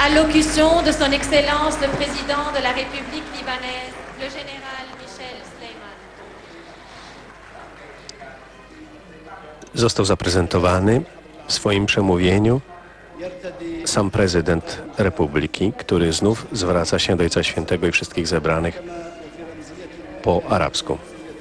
Allocution de son Excellence le Président de la République libanaise, le général Michel Sleiman. Został zaprezentowany w swoim przemówieniu sam prezydent Republiki, który znów zwraca się do Ojca Świętego i wszystkich zebranych po arabsku.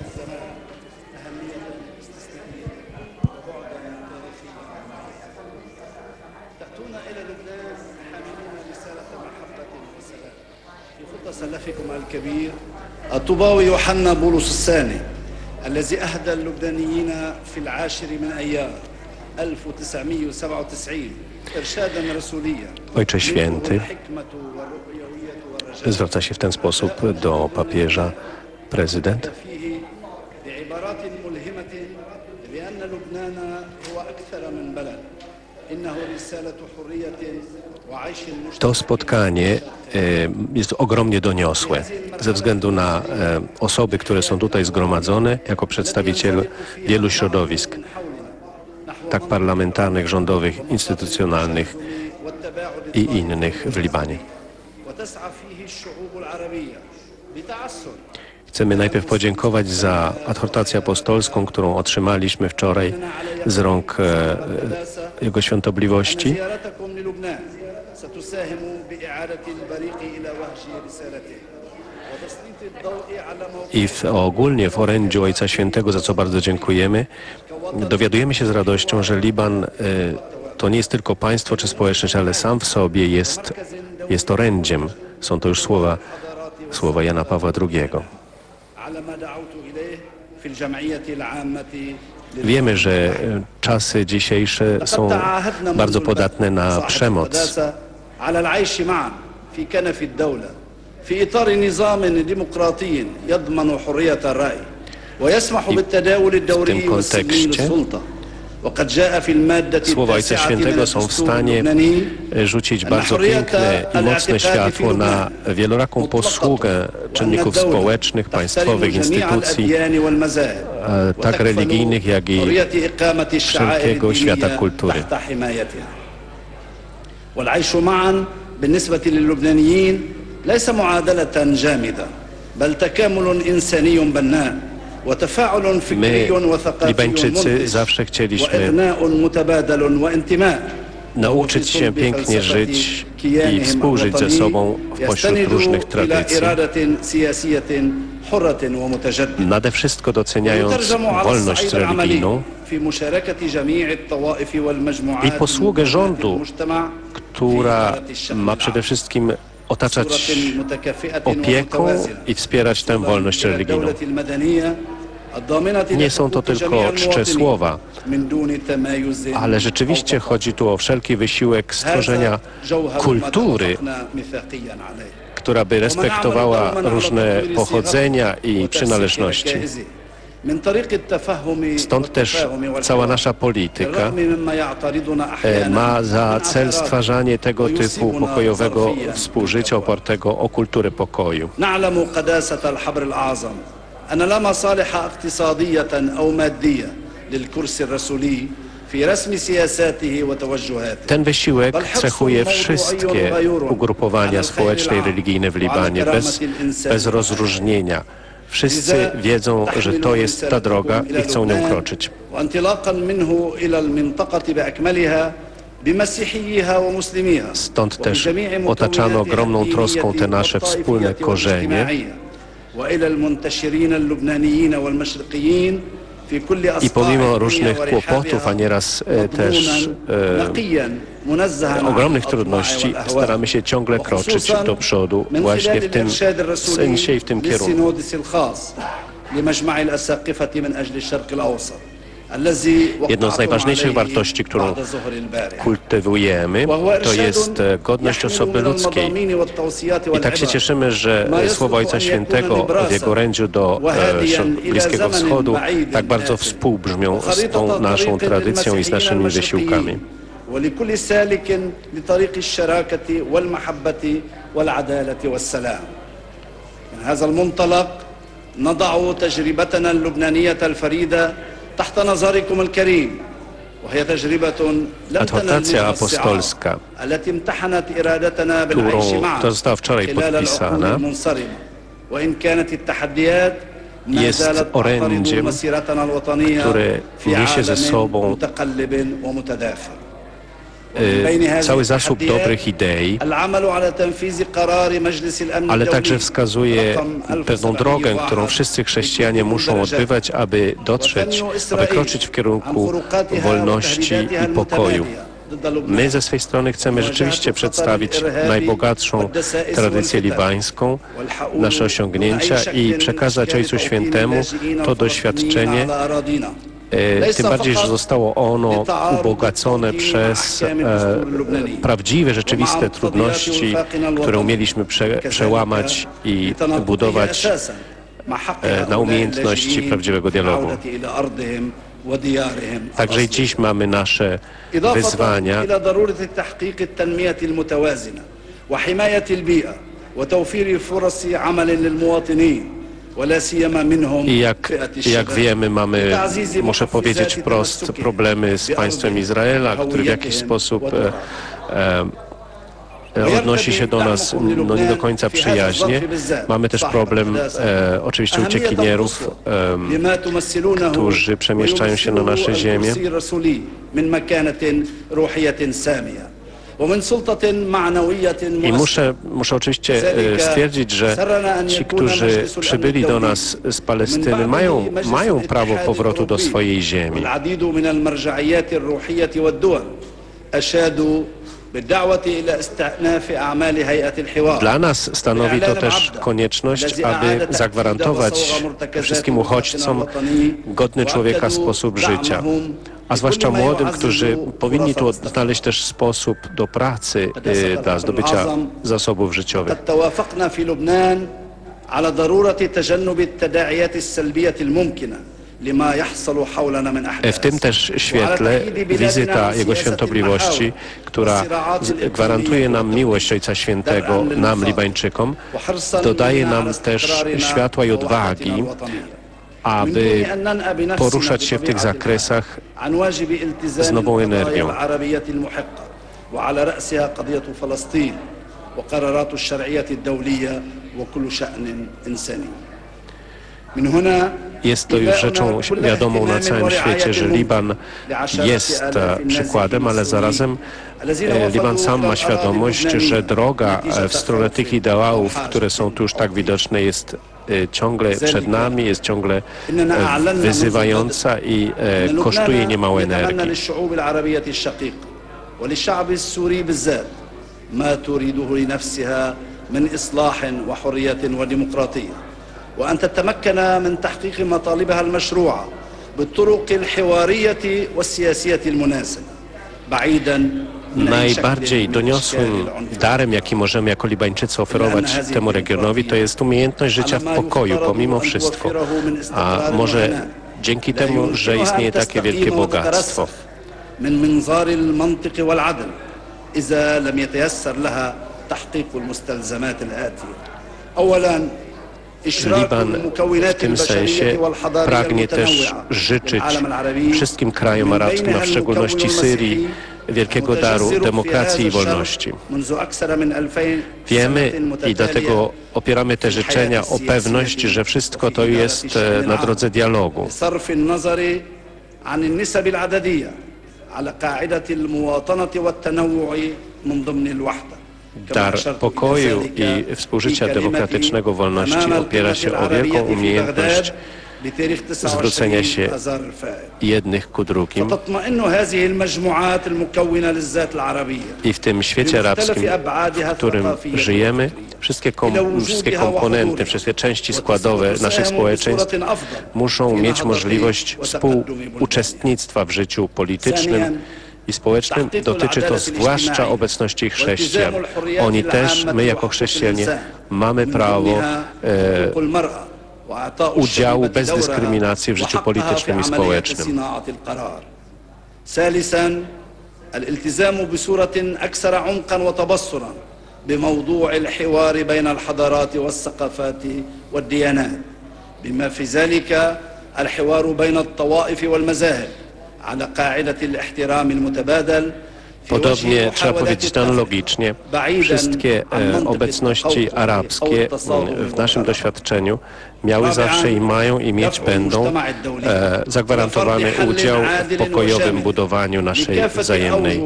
الطوباوي يوحنا بولس الثاني الذي أهدى اللبنانيين في العاشر من أيار 1997 إرشادا رسوليا. Ojcze Święty zwraca się w ten sposób do papieża prezydent. To spotkanie jest ogromnie doniosłe ze względu na osoby, które są tutaj zgromadzone jako przedstawiciel wielu środowisk, tak parlamentarnych, rządowych, instytucjonalnych i innych w Libanie. Chcemy najpierw podziękować za adhortację apostolską, którą otrzymaliśmy wczoraj z rąk Jego Świątobliwości. I ogólnie w orędziu Ojca Świętego, za co bardzo dziękujemy, dowiadujemy się z radością, że Liban to nie jest tylko państwo czy społeczność, ale sam w sobie jest orędziem. Są to już słowa Jana Pawła II. Wiemy, że czasy dzisiejsze są bardzo podatne na przemoc. في إطار نظام ديمقراطي يضمن حرية الرأي ويسمح بالتداول الدوري والسلمي للسلطة. Słowa Ojca Świętego są w stanie rzucić bardzo piękne i mocne światło na wieloraką posługę czynników społecznych, państwowych, instytucji, tak religijnych, jak i wszelkiego świata kultury. ليس معادلة جامدة بل تكامل إنساني بناء وتفاعل فكري وثقافي منعش وإغناء متبادل وانتماء. Nauczyć się pięknie żyć i współżyć ze sobą pośród różnych tradycji. Nade wszystko doceniając wolność religijną i posługę rządu, która ma przede wszystkim otaczać opieką i wspierać tę wolność religijną. Nie są to tylko czcze słowa, ale rzeczywiście chodzi tu o wszelki wysiłek stworzenia kultury, która by respektowała różne pochodzenia i przynależności. Stąd też cała nasza polityka ma za cel stwarzanie tego typu pokojowego współżycia opartego o kulturę pokoju. Ten wysiłek cechuje wszystkie ugrupowania społeczne i religijne w Libanie bez rozróżnienia. Wszyscy wiedzą, że to jest ta droga i chcą nią kroczyć. Stąd też otaczano ogromną troską te nasze wspólne korzenie i pomimo różnych kłopotów, a nieraz też ogromnych trudności staramy się ciągle kroczyć do przodu właśnie w tym sensie i w tym kierunku. Jedną z najważniejszych wartości, którą kultywujemy, to jest godność osoby ludzkiej. I tak się cieszymy, że słowa Ojca Świętego w jego orędziu do Bliskiego Wschodu tak bardzo współbrzmią z tą naszą tradycją i z naszymi wysiłkami. ولكل سالك لطريق الشراكة والمحبة والعدالة والسلام. من هذا المنطلق نضع تجربتنا اللبنانية الفريدة تحت نظركم الكريم Adhortacja apostolska, która została wczoraj podpisana, jest orędziem, które niesie ze sobą cały zasób dobrych idei, ale także wskazuje pewną drogę, którą wszyscy chrześcijanie muszą odbywać, aby dotrzeć, aby kroczyć w kierunku wolności i pokoju. My ze swej strony chcemy rzeczywiście przedstawić najbogatszą tradycję libańską, nasze osiągnięcia i przekazać Ojcu Świętemu to doświadczenie, tym bardziej, że zostało ono ubogacone przez prawdziwe, rzeczywiste trudności, które umieliśmy przełamać i budować na umiejętności prawdziwego dialogu. Także i dziś mamy nasze wyzwania. I jak wiemy, muszę powiedzieć wprost, problemy z państwem Izraela, który w jakiś sposób odnosi się do nas nie do końca przyjaźnie. Mamy też problem oczywiście uciekinierów, którzy przemieszczają się na nasze ziemię. I muszę oczywiście stwierdzić, że ci, którzy przybyli do nas z Palestyny, mają prawo powrotu do swojej ziemi. Dla nas stanowi to też konieczność, aby zagwarantować wszystkim uchodźcom godny człowieka sposób życia, a zwłaszcza młodym, którzy powinni tu odnaleźć też sposób do pracy, dla zdobycia zasobów życiowych. W tym też świetle wizyta Jego Świątobliwości, która gwarantuje nam miłość Ojca Świętego, nam Libańczykom, dodaje nam też światła i odwagi, aby poruszać się w tych zakresach z nową energią. Jest to już rzeczą wiadomą na całym świecie, że Liban jest przykładem, ale zarazem Liban sam ma świadomość, że droga w stronę tych ideałów, które są tu już tak widoczne, jest ciągle przed nami, jest ciągle wyzywająca i kosztuje niemało energii. وأن تتمكن من تحقيق مطالبها المشروعة بالطرق الحوارية والسياسية المناسبة بعيدا. Najbardziej doniosłym darem, jaki możemy jako Libańczycy oferować temu regionowi, to jest umiejętność życia w pokoju, pomimo wszystko. A może dzięki temu, że istnieje takie wielkie bogactwo. Liban w tym sensie pragnie też życzyć wszystkim krajom arabskim, a w szczególności Syrii, wielkiego daru demokracji i wolności. Wiemy i dlatego opieramy te życzenia o pewność, że wszystko to jest na drodze dialogu. Dar pokoju i współżycia demokratycznego wolności opiera się o wielką umiejętność zwrócenia się jednych ku drugim. I w tym świecie arabskim, w którym żyjemy, wszystkie komponenty, wszystkie części składowe naszych społeczeństw muszą mieć możliwość współuczestnictwa w życiu politycznym i społecznym. Dotyczy to zwłaszcza obecności chrześcijan. Oni też, my jako chrześcijanie, mamy prawo udziału bez dyskryminacji w życiu politycznym i społecznym. الالتزام بصورة أكثر عمقا وتبصرا بموضوع الحوار بين الحضارات والثقافات والديانات بما في ذلك الحوار بين الطوائف والمذاهب على قاعدة الاحترام المتبادل. Podobnie trzeba powiedzieć analogicznie, wszystkie obecności arabskie w naszym doświadczeniu miały zawsze i mają i mieć będą zagwarantowany udział w pokojowym budowaniu naszej wzajemnej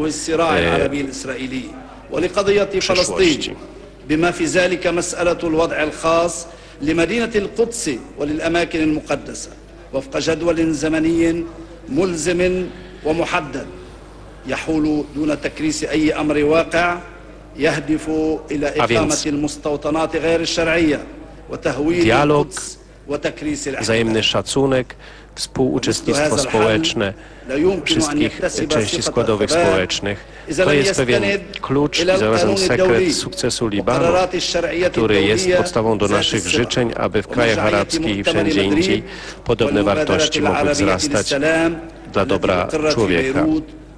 przyszłości. بما في ذلك مسألة الوضع الخاص لمدينة القدس وللأماكن المقدسة وفق جدول زمني ملزم ومحدد يحول دون تكريس أي أمر واقع يهدف إلى إقامة المستوطنات غير الشرعية وتهويد القدس وتكريس الأحداث. Wzajemny szacunek, współuczestnictwo społeczne wszystkich części składowych społecznych. To jest pewien klucz i zarazem sekret sukcesu Libanu, który jest podstawą do naszych życzeń, aby w krajach arabskich i wszędzie indziej podobne wartości mogły wzrastać dla dobra człowieka.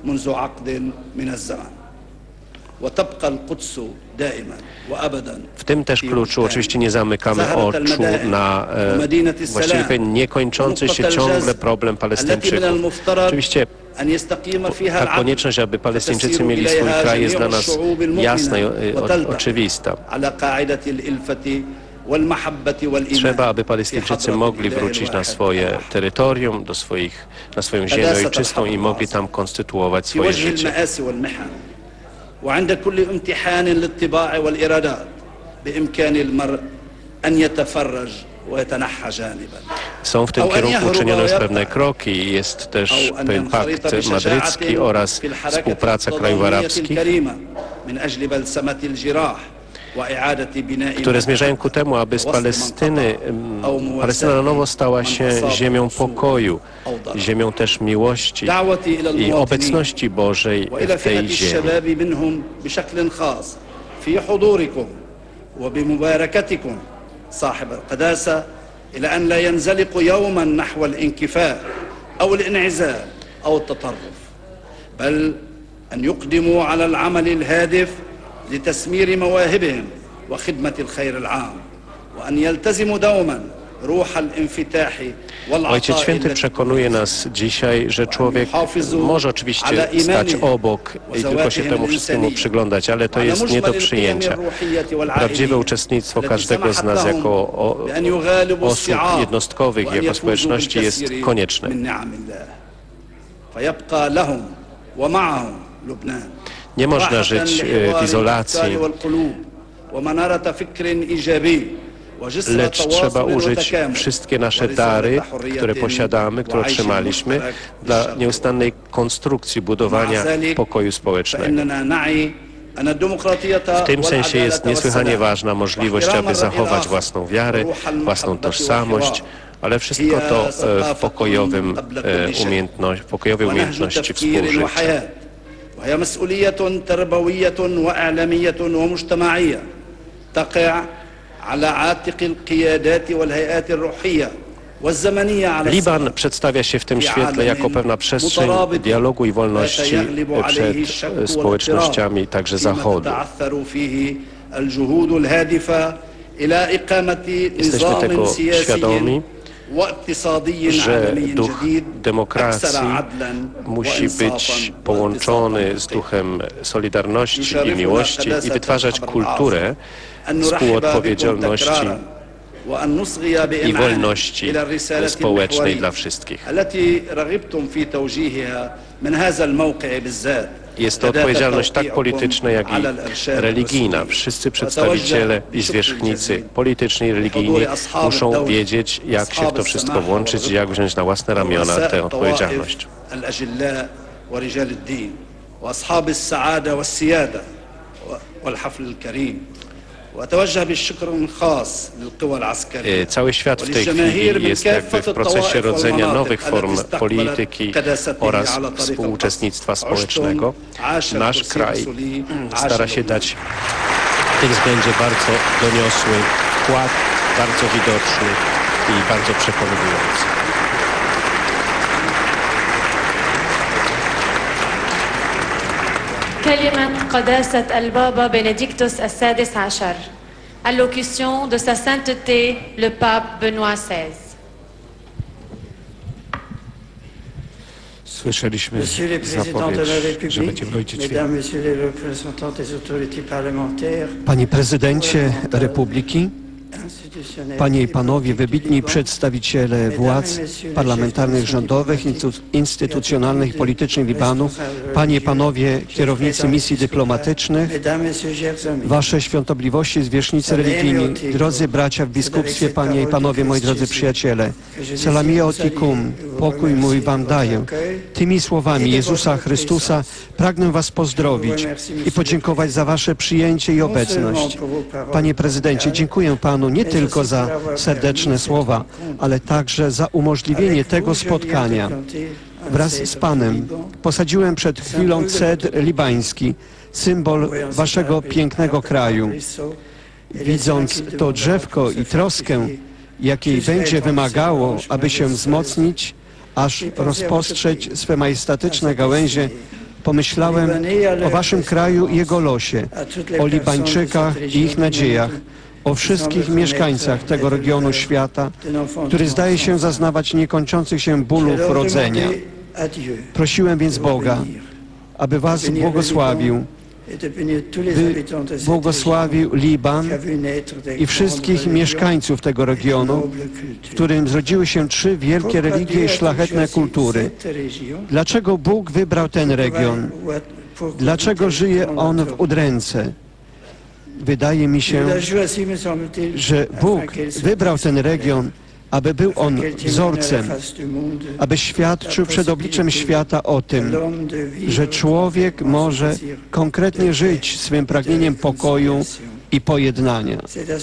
W tym też kluczu oczywiście nie zamykamy oczu na właściwie niekończący się ciągle problem Palestyńczyków. Oczywiście ta konieczność, aby Palestyńczycy mieli swój kraj, jest dla nas jasna i oczywista. Trzeba, aby Palestyńczycy mogli wrócić na swoje terytorium, na swoją ziemię ojczystą i mogli tam konstytuować swoje życie. وعند كل امتحان للطباع والإرادات بإمكان المرء أن يتفرج ويتنحى جانبا. Są w tym kierunku uczynione już pewne kroki. Jest też pewien pakt madrycki oraz współpraca krajów arabskich, które zmierzają ku temu, aby z Palestyna na nowo stała się ziemią pokoju, ziemią też miłości i obecności Bożej w tej ziemi. إلى أن لا ينزلق يوما نحو الانكفاء أو الانعزال أو التطرف بل أن يقدموا على العمل الهادف لتسمير مواهبهم وخدمة الخير العام وأن يلتزموا دوما روح الانفتاح Ojciec Święty przekonuje nas dzisiaj, że człowiek może oczywiście stać obok i tylko się temu wszystkiemu przyglądać, ale to jest nie do przyjęcia. Prawdziwe uczestnictwo każdego z nas jako osób jednostkowych, jako społeczności jest konieczne. Nie można żyć w izolacji, lecz trzeba użyć wszystkie nasze dary, które posiadamy, które otrzymaliśmy, dla nieustannej konstrukcji budowania pokoju społecznego. W tym sensie jest niesłychanie ważna możliwość, aby zachować własną wiarę, własną tożsamość, ale wszystko to w pokojowej umiejętności współżycia. وهي مسؤولية تربوية وإعلامية ومجتمعية تقع على عاتق القيادات والهيئات الروحية والزمنية على Liban przedstawia się w tym świetle jako pewna przestrzeń dialogu i wolności przed społecznościami także Zachodu. Jesteśmy tego świadomi, że duch demokracji musi być połączony z duchem solidarności i miłości i wytwarzać kulturę współodpowiedzialności i wolności społecznej dla wszystkich. Jest to odpowiedzialność tak polityczna, jak i religijna. Wszyscy przedstawiciele i zwierzchnicy polityczni i religijni muszą wiedzieć, jak się w to wszystko włączyć i jak wziąć na własne ramiona tę odpowiedzialność. Cały świat w tej chwili jest jakby w procesie rodzenia nowych form polityki oraz współuczestnictwa społecznego. Nasz kraj stara się dać w tym względzie bardzo doniosły wkład, bardzo widoczny i bardzo przekonujący. كلمة قداسة البابا بنديكتوس السادس عشر. Allocution de sa sainteté le pape Benoît XVI. Słyszeliśmy zapowiedź, że będziemy Ojciec Święty. Panie Prezydencie Republiki, Panie i Panowie, wybitni przedstawiciele władz parlamentarnych, rządowych, instytucjonalnych i politycznych Libanu, Panie i Panowie kierownicy misji dyplomatycznych, Wasze świątobliwości, zwierzchnicy religijni, drodzy bracia w biskupstwie, Panie i Panowie, moi drodzy przyjaciele, Salamia Otikum, pokój mój Wam daję. Tymi słowami Jezusa Chrystusa pragnę Was pozdrowić i podziękować za Wasze przyjęcie i obecność. Panie Prezydencie, dziękuję Panu nie tylko za serdeczne słowa, ale także za umożliwienie tego spotkania. Wraz z Panem posadziłem przed chwilą cedr libański, symbol Waszego pięknego kraju. Widząc to drzewko i troskę, jakiej będzie wymagało, aby się wzmocnić, aż rozpostrzeć swe majestatyczne gałęzie, pomyślałem o Waszym kraju i jego losie, o Libańczykach i ich nadziejach, o wszystkich mieszkańcach tego regionu świata, który zdaje się zaznawać niekończących się bólów rodzenia. Prosiłem więc Boga, aby Was błogosławił, by błogosławił Liban i wszystkich mieszkańców tego regionu, w którym zrodziły się 3 wielkie religie i szlachetne kultury. Dlaczego Bóg wybrał ten region? Dlaczego żyje on w udręce? Wydaje mi się, że Bóg wybrał ten region, aby był on wzorcem, aby świadczył przed obliczem świata o tym, że człowiek może konkretnie żyć swym pragnieniem pokoju i pojednania.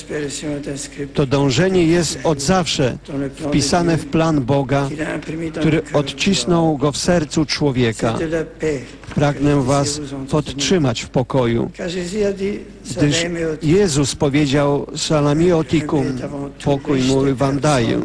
To dążenie jest od zawsze wpisane w plan Boga, który odcisnął go w sercu człowieka. Pragnę Was podtrzymać w pokoju, gdyż Jezus powiedział: Salamia Otikum, pokój mój Wam daję.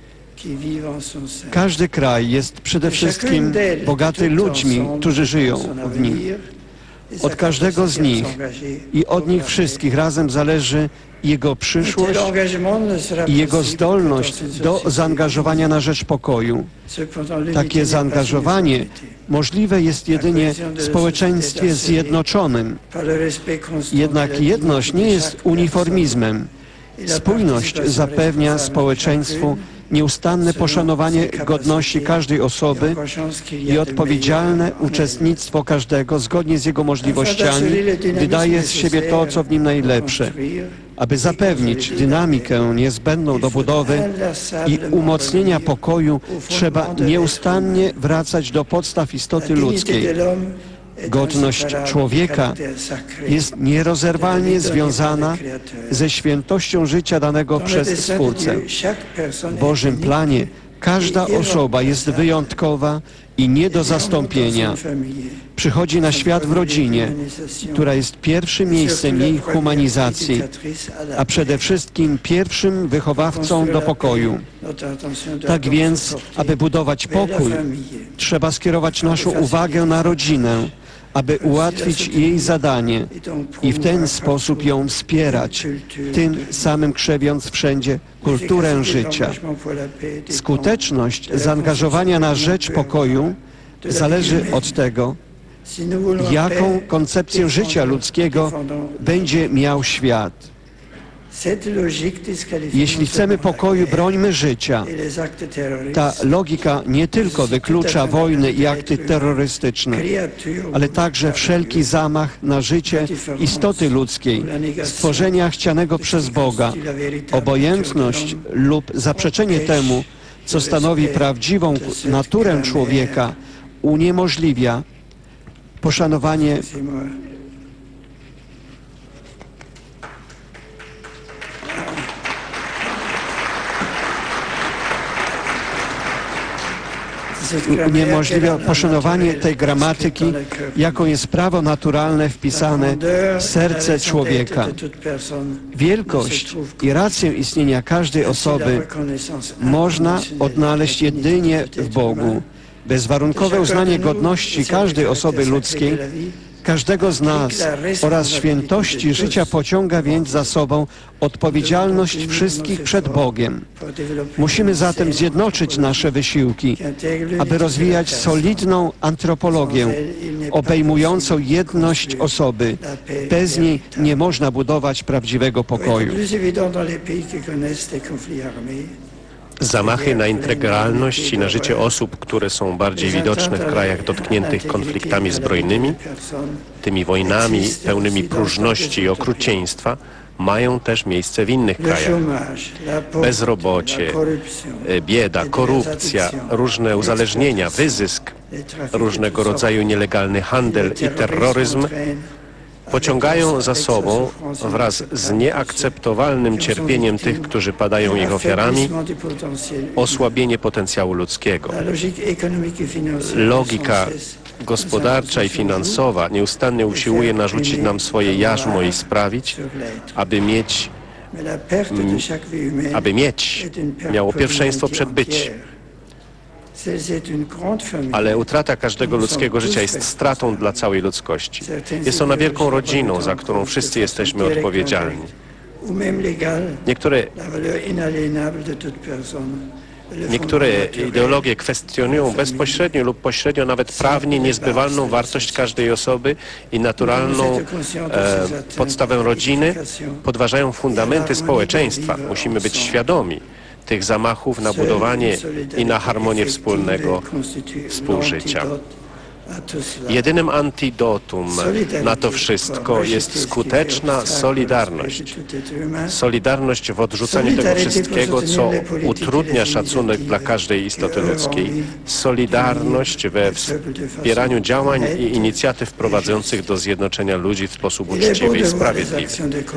Każdy kraj jest przede wszystkim bogaty ludźmi, którzy żyją w nim. Od każdego z nich i od nich wszystkich razem zależy jego przyszłość i jego zdolność do zaangażowania na rzecz pokoju. Takie zaangażowanie możliwe jest jedynie w społeczeństwie zjednoczonym. Jednak jedność nie jest uniformizmem. Spójność zapewnia społeczeństwu nieustanne poszanowanie godności każdej osoby i odpowiedzialne uczestnictwo każdego zgodnie z jego możliwościami, gdy daje z siebie to, co w nim najlepsze. Aby zapewnić dynamikę niezbędną do budowy i umocnienia pokoju, trzeba nieustannie wracać do podstaw istoty ludzkiej. Godność człowieka jest nierozerwalnie związana ze świętością życia danego przez Stwórcę. W Bożym planie każda osoba jest wyjątkowa i nie do zastąpienia. Przychodzi na świat w rodzinie, która jest pierwszym miejscem jej humanizacji, a przede wszystkim pierwszym wychowawcą do pokoju. Tak więc, aby budować pokój, trzeba skierować naszą uwagę na rodzinę, aby ułatwić jej zadanie i w ten sposób ją wspierać, tym samym krzewiąc wszędzie kulturę życia. Skuteczność zaangażowania na rzecz pokoju zależy od tego, jaką koncepcję życia ludzkiego będzie miał świat. Jeśli chcemy pokoju, brońmy życia. Ta logika nie tylko wyklucza wojny i akty terrorystyczne, ale także wszelki zamach na życie istoty ludzkiej, stworzenia chcianego przez Boga. Obojętność lub zaprzeczenie temu, co stanowi prawdziwą naturę człowieka, uniemożliwia poszanowanie poszanowanie tej gramatyki, jaką jest prawo naturalne wpisane w serce człowieka. Wielkość i rację istnienia każdej osoby można odnaleźć jedynie w Bogu. Bezwarunkowe uznanie godności każdej osoby ludzkiej każdego z nas oraz świętości życia pociąga więc za sobą odpowiedzialność wszystkich przed Bogiem. Musimy zatem zjednoczyć nasze wysiłki, aby rozwijać solidną antropologię obejmującą jedność osoby. Bez niej nie można budować prawdziwego pokoju. Zamachy na integralność i na życie osób, które są bardziej widoczne w krajach dotkniętych konfliktami zbrojnymi, tymi wojnami pełnymi próżności i okrucieństwa, mają też miejsce w innych krajach. Bezrobocie, bieda, korupcja, różne uzależnienia, wyzysk, różnego rodzaju nielegalny handel i terroryzm pociągają za sobą wraz z nieakceptowalnym cierpieniem tych, którzy padają ich ofiarami, osłabienie potencjału ludzkiego. Logika gospodarcza i finansowa nieustannie usiłuje narzucić nam swoje jarzmo i sprawić, aby mieć miało pierwszeństwo przed być. Ale utrata każdego ludzkiego życia jest stratą dla całej ludzkości. Jest ona wielką rodziną, za którą wszyscy jesteśmy odpowiedzialni. Niektóre ideologie kwestionują bezpośrednio lub pośrednio, nawet prawnie niezbywalną wartość każdej osoby i naturalną podstawę rodziny, podważają fundamenty społeczeństwa. Musimy być świadomi tych zamachów na budowanie i na harmonię wspólnego współżycia. Jedynym antidotum na to wszystko jest skuteczna solidarność. Solidarność w odrzucaniu tego wszystkiego, co utrudnia szacunek dla każdej istoty ludzkiej. Solidarność we wspieraniu działań i inicjatyw prowadzących do zjednoczenia ludzi w sposób uczciwy i sprawiedliwy.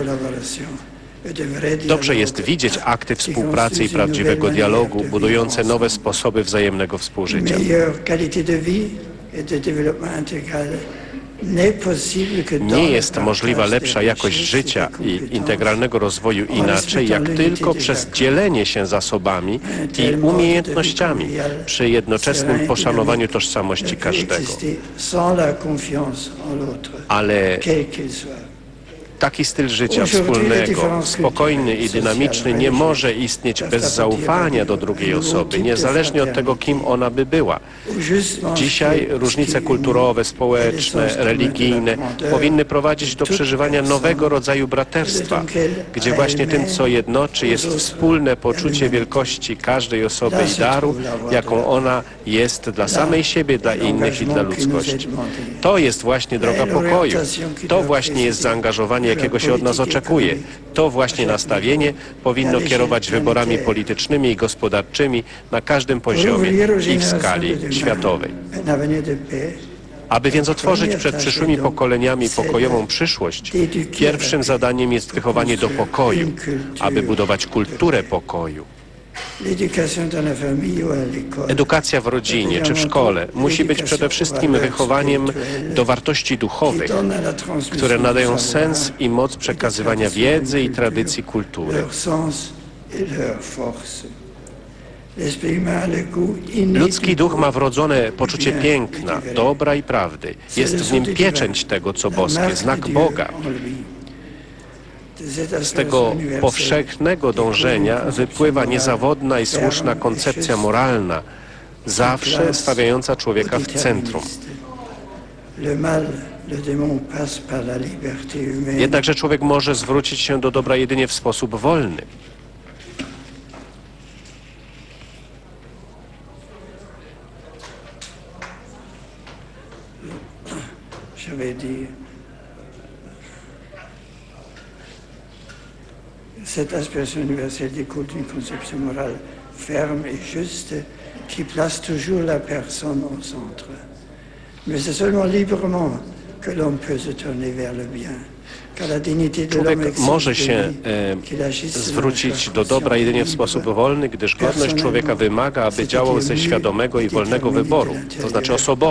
Dobrze jest widzieć akty współpracy i prawdziwego dialogu, budujące nowe sposoby wzajemnego współżycia. Nie jest możliwa lepsza jakość życia i integralnego rozwoju inaczej, jak tylko przez dzielenie się zasobami i umiejętnościami przy jednoczesnym poszanowaniu tożsamości każdego. Ale taki styl życia wspólnego, spokojny i dynamiczny nie może istnieć bez zaufania do drugiej osoby, niezależnie od tego, kim ona by była. Dzisiaj różnice kulturowe, społeczne, religijne powinny prowadzić do przeżywania nowego rodzaju braterstwa, gdzie właśnie tym, co jednoczy, jest wspólne poczucie wielkości każdej osoby i daru, jaką ona jest dla samej siebie, dla innych i dla ludzkości. To jest właśnie droga pokoju. To właśnie jest zaangażowanie, jakiego się od nas oczekuje. To właśnie nastawienie powinno kierować wyborami politycznymi i gospodarczymi na każdym poziomie i w skali światowej. Aby więc otworzyć przed przyszłymi pokoleniami pokojową przyszłość, pierwszym zadaniem jest wychowanie do pokoju, aby budować kulturę pokoju. Edukacja w rodzinie czy w szkole musi być przede wszystkim wychowaniem do wartości duchowych, które nadają sens i moc przekazywania wiedzy i tradycji kultury. Ludzki duch ma wrodzone poczucie piękna, dobra i prawdy. Jest w nim pieczęć tego, co boskie, znak Boga. Z tego powszechnego dążenia wypływa niezawodna i słuszna koncepcja moralna, zawsze stawiająca człowieka w centrum. Jednakże człowiek może zwrócić się do dobra jedynie w sposób wolny. Cette aspiration universelle découle d'une conception morale ferme et juste qui place toujours la personne au centre. Mais c'est seulement librement que l'homme peut se tourner vers le bien. Człowiek może się zwrócić do dobra jedynie w sposób wolny, gdyż godność człowieka wymaga, aby działał ze świadomego i wolnego wyboru, to znaczy osobowo,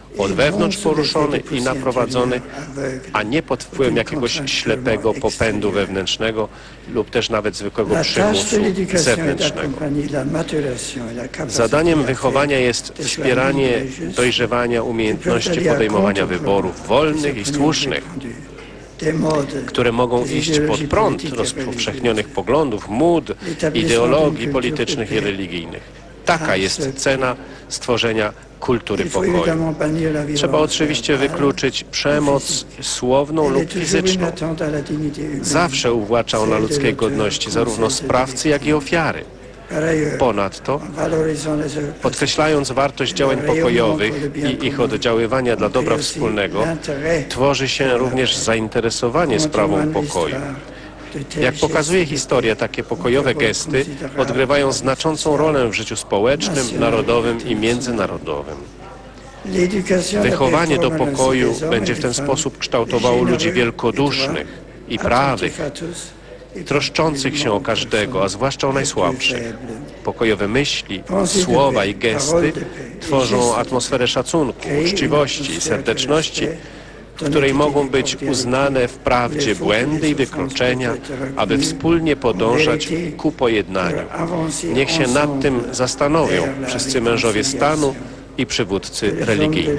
od wewnątrz poruszony i naprowadzony, a nie pod wpływem jakiegoś ślepego popędu wewnętrznego lub też nawet zwykłego przymusu zewnętrznego. Zadaniem wychowania jest wspieranie dojrzewania umiejętności podejmowania wyborów wolnych i słusznych, które mogą iść pod prąd rozpowszechnionych poglądów, mód, ideologii politycznych i religijnych. Taka jest cena stworzenia kultury pokoju. Trzeba oczywiście wykluczyć przemoc słowną lub fizyczną. Zawsze uwłacza ona ludzkiej godności, zarówno sprawcy, jak i ofiary. Ponadto, podkreślając wartość działań pokojowych i ich oddziaływania dla dobra wspólnego, tworzy się również zainteresowanie sprawą pokoju. Jak pokazuje historia, takie pokojowe gesty odgrywają znaczącą rolę w życiu społecznym, narodowym i międzynarodowym. Wychowanie do pokoju będzie w ten sposób kształtowało ludzi wielkodusznych i prawych, troszczących się o każdego, a zwłaszcza o najsłabszych. Pokojowe myśli, słowa i gesty tworzą atmosferę szacunku, uczciwości i serdeczności, w której mogą być uznane wprawdzie błędy i wykroczenia, aby wspólnie podążać ku pojednaniu. Niech się nad tym zastanowią wszyscy mężowie stanu i przywódcy religijni.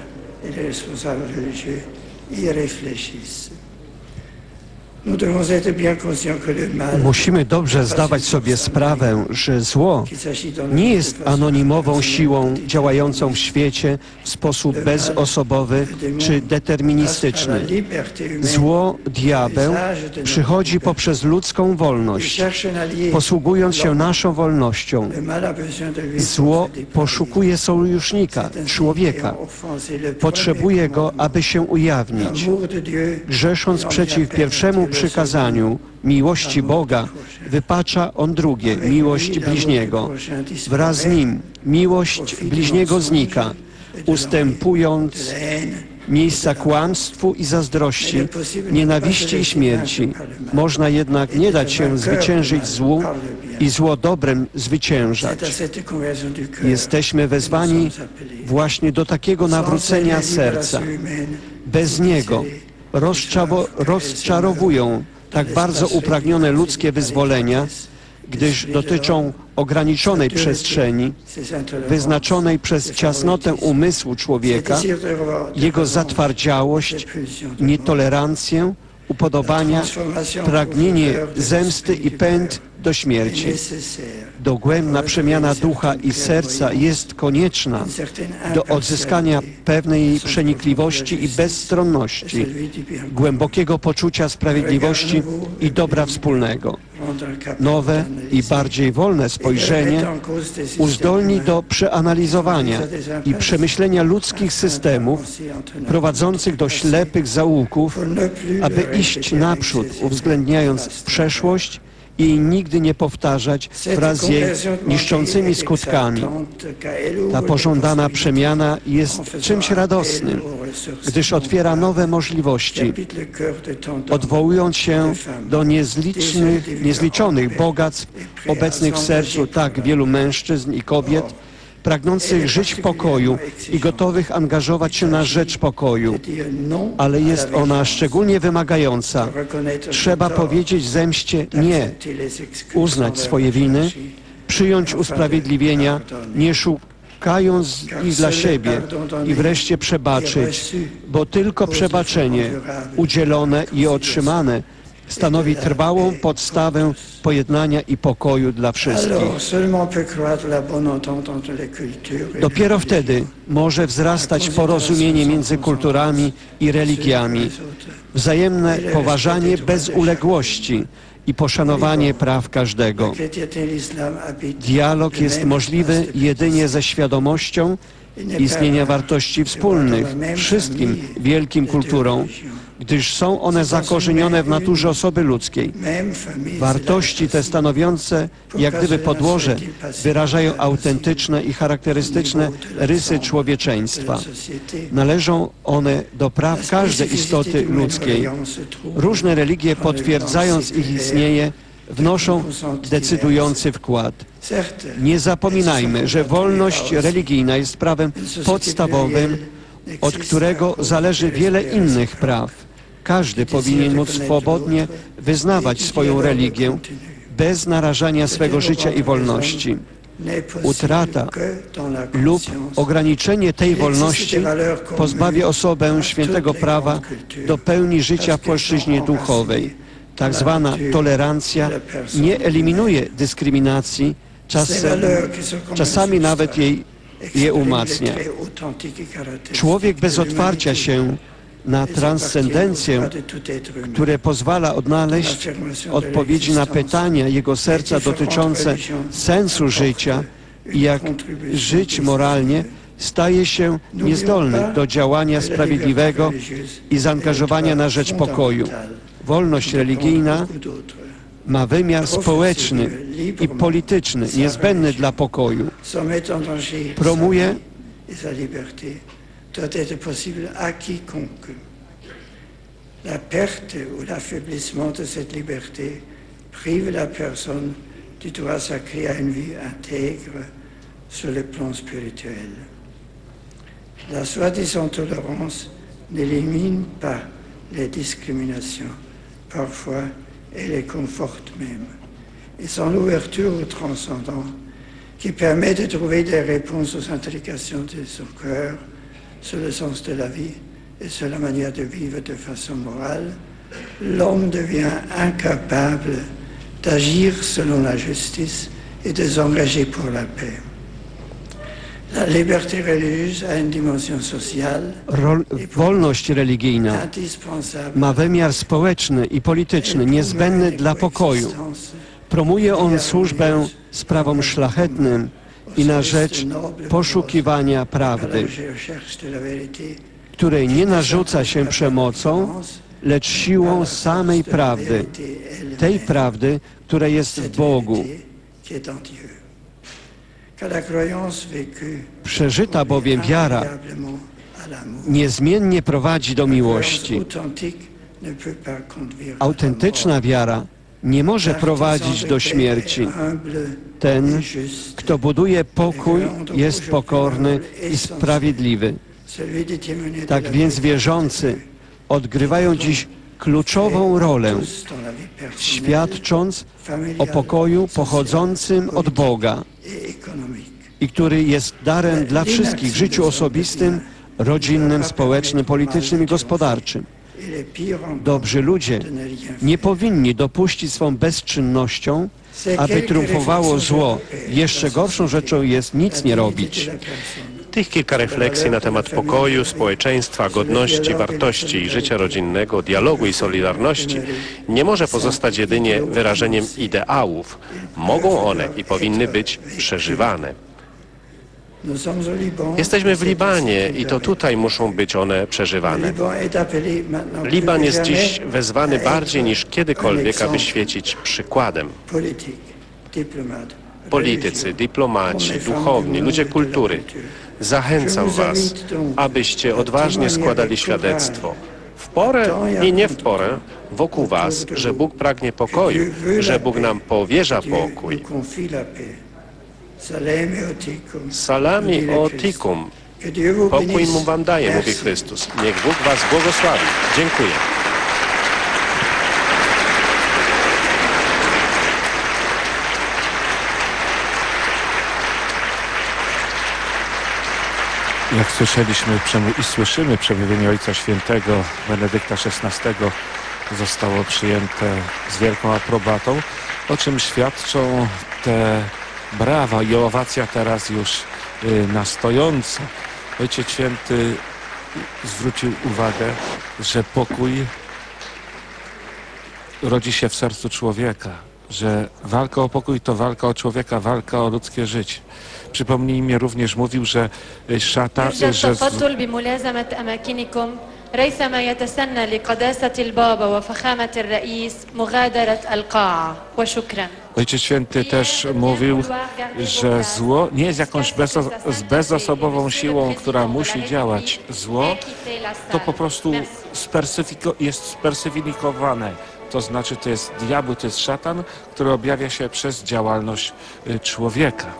Musimy dobrze zdawać sobie sprawę, że zło nie jest anonimową siłą działającą w świecie w sposób bezosobowy czy deterministyczny. Zło, diabeł, przychodzi poprzez ludzką wolność, posługując się naszą wolnością. Zło poszukuje sojusznika, człowieka. Potrzebuje go, aby się ujawnić. Grzesząc przeciw pierwszemu przykazaniu miłości Boga, wypacza on drugie, miłość bliźniego. Wraz z nim miłość bliźniego znika, ustępując miejsca kłamstwu i zazdrości, nienawiści i śmierci. Można jednak nie dać się zwyciężyć złu i zło dobrem zwyciężać. Jesteśmy wezwani właśnie do takiego nawrócenia serca. Bez niego rozczarowują tak bardzo upragnione ludzkie wyzwolenia, gdyż dotyczą ograniczonej przestrzeni, wyznaczonej przez ciasnotę umysłu człowieka, jego zatwardziałość, nietolerancję, upodobania, pragnienie zemsty i pęd do śmierci. Dogłębna przemiana ducha i serca jest konieczna do odzyskania pewnej przenikliwości i bezstronności, głębokiego poczucia sprawiedliwości i dobra wspólnego. Nowe i bardziej wolne spojrzenie uzdolni do przeanalizowania i przemyślenia ludzkich systemów prowadzących do ślepych zaułków, aby iść naprzód, uwzględniając przeszłość i nigdy nie powtarzać wraz z jej niszczącymi skutkami. Ta pożądana przemiana jest czymś radosnym, gdyż otwiera nowe możliwości, odwołując się do niezliczonych bogactw obecnych w sercu tak wielu mężczyzn i kobiet, pragnących żyć w pokoju i gotowych angażować się na rzecz pokoju, ale jest ona szczególnie wymagająca. Trzeba powiedzieć zemście nie, uznać swoje winy, przyjąć usprawiedliwienia, nie szukając ich dla siebie i wreszcie przebaczyć, bo tylko przebaczenie udzielone i otrzymane stanowi trwałą podstawę pojednania i pokoju dla wszystkich. Dopiero wtedy może wzrastać porozumienie między kulturami i religiami, wzajemne poważanie bez uległości i poszanowanie praw każdego. Dialog jest możliwy jedynie ze świadomością istnienia wartości wspólnych wszystkim wielkim kulturom, gdyż są one zakorzenione w naturze osoby ludzkiej. Wartości te stanowiące jak gdyby podłoże wyrażają autentyczne i charakterystyczne rysy człowieczeństwa. Należą one do praw każdej istoty ludzkiej. Różne religie, potwierdzając ich istnienie, wnoszą decydujący wkład. Nie zapominajmy, że wolność religijna jest prawem podstawowym, od którego zależy wiele innych praw. Każdy powinien móc swobodnie wyznawać swoją religię bez narażania swego życia i wolności. Utrata lub ograniczenie tej wolności pozbawia osobę świętego prawa do pełni życia w płaszczyźnie duchowej. Tak zwana tolerancja nie eliminuje dyskryminacji, czasami nawet je umacnia. Człowiek bez otwarcia się na transcendencję, które pozwala odnaleźć odpowiedzi na pytania jego serca dotyczące sensu życia i jak żyć moralnie, staje się niezdolny do działania sprawiedliwego i zaangażowania na rzecz pokoju. Wolność religijna ma wymiar społeczny i polityczny niezbędny dla pokoju. Promuje La perte ou l'affaiblissement de cette liberté prive la personne du droit sacré à une vie intègre sur le plan spirituel. La soi-disant tolérance n'élimine pas les discriminations. Parfois, elle les conforte même. Et sans l'ouverture au transcendant qui permet de trouver des réponses aux intrications de son cœur sur le sens de la vie et sur la manière de vivre de façon morale, l'homme devient incapable d'agir selon la justice et de s'engager pour la paix. La liberté religieuse a une dimension sociale. Wolność religijna ma wymiar społeczny i polityczny niezbędny dla pokoju. Promuje on służbę sprawom szlachetnym i na rzecz poszukiwania prawdy, której nie narzuca się przemocą, lecz siłą samej prawdy, tej prawdy, która jest w Bogu. Przeżyta bowiem wiara niezmiennie prowadzi do miłości. Autentyczna wiara nie może prowadzić do śmierci. Ten, kto buduje pokój, jest pokorny i sprawiedliwy. Tak więc wierzący odgrywają dziś kluczową rolę, świadcząc o pokoju pochodzącym od Boga i który jest darem dla wszystkich w życiu osobistym, rodzinnym, społecznym, politycznym i gospodarczym. Dobrzy ludzie nie powinni dopuścić swą bezczynnością, aby triumfowało zło. Jeszcze gorszą rzeczą jest nic nie robić. Tych kilka refleksji na temat pokoju, społeczeństwa, godności, wartości i życia rodzinnego, dialogu i solidarności nie może pozostać jedynie wyrażeniem ideałów. Mogą one i powinny być przeżywane. Jesteśmy w Libanie i to tutaj muszą być one przeżywane. Liban jest dziś wezwany bardziej niż kiedykolwiek, aby świecić przykładem. Politycy, dyplomaci, duchowni, ludzie kultury. Zachęcam was, abyście odważnie składali świadectwo. W porę i nie w porę wokół was, że Bóg pragnie pokoju, że Bóg nam powierza pokój. Salami otikum. Pokój mu wam daje, mówi Chrystus. Niech Bóg was błogosławi. Dziękuję. Jak słyszeliśmy i słyszymy, przemówienie Ojca Świętego Benedykta XVI zostało przyjęte z wielką aprobatą, o czym świadczą te brawa i owacja teraz już na stojąco. Ojciec Święty zwrócił uwagę, że pokój rodzi się w sercu człowieka, że walka o pokój to walka o człowieka, walka o ludzkie życie. Przypomnij mi, również mówił, że szatan... ريثما يتسنى لقداسة البابا وفخامة الرئيس مغادرة القاعة وشكرا. Ojciec Święty też mówił, że zło nie jest jakąś bezosobową siłą, która musi działać. Zło to po prostu jest spersonifikowane. To znaczy to jest diabeł, to jest szatan, który objawia się przez działalność człowieka.